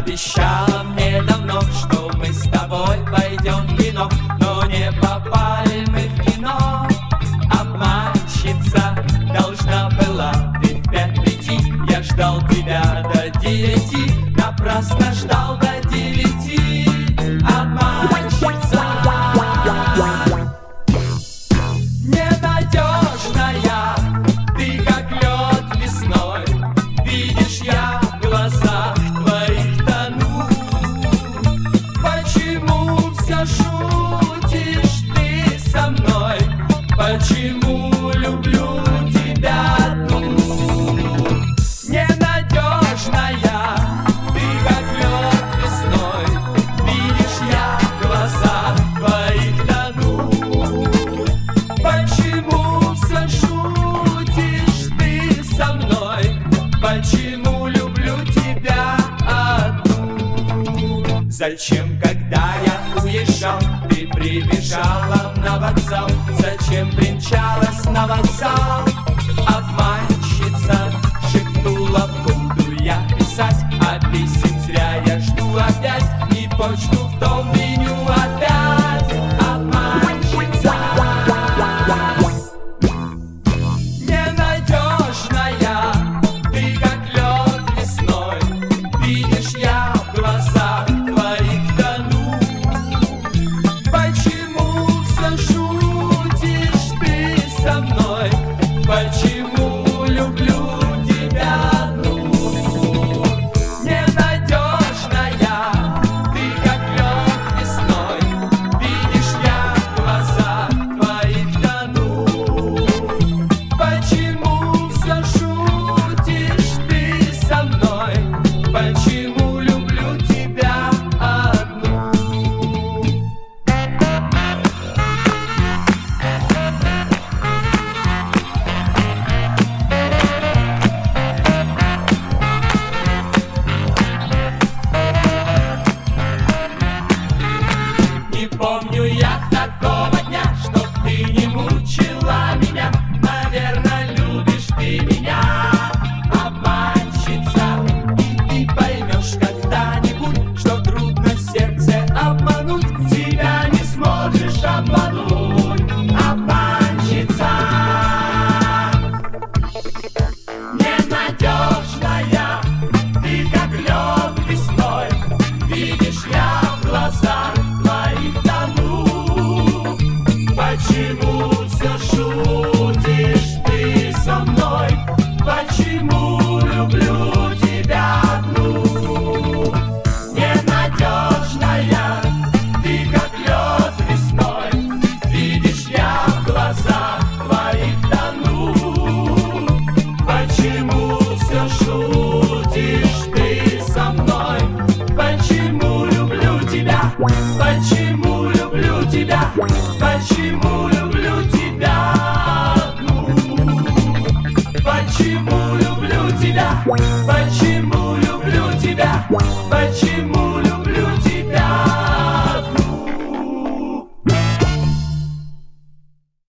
Обещала мне давно, что мы с тобой пойдем в кино, но не попали мы в кино. Обманщица должна была ты в 5 прийти. Я ждал тебя до 9, напрасно ждал до 9. Обманщица ненадежная, ты как лед весной. Видишь, я в глазах твоих тону. Почему все шутишь ты со мной? Почему люблю тебя одну? Ненадежная, ты как лед весной. Видишь, я в глазах твоих тону. Почему все шутишь ты со мной? Почему люблю тебя одну? Зачем, когда я уезжал, ты прибежала на вокзал? Зачем примчалась на вокзал? Обманщица шепнула, буду я писать, а писем зря я жду опять, и почту в дом меню опять. Обманщица ненадежная, ты как лед весной. Видишь, я в глазах твоих тону. Почему все шутишь ты со мной? Почему люблю тебя одну? Ненадежная, ты как лед весной. Видишь, я в глазах твоих тону. Почему все шутишь ты со мной? Почему люблю тебя одну? Не помню я такого дня, чтоб ты не мучила меня. Наверное, любишь ты меня, обманщица. И ты поймешь когда-нибудь, что трудно сердце обмануть. Тебя не сможешь обмануть, обманщица. Ненадежная, ты как лед весной. Видишь, я в глазах твоих тону. Почему все шутишь ты со мной? Почему люблю тебя одну? Ненадежная, ты как лед весной. Видишь, я в глазах твоих тону. Почему все шутишь ты со мной? Почему люблю тебя? Почему люблю тебя? Почему люблю тебя одну? Почему люблю тебя? Почему люблю тебя? Почему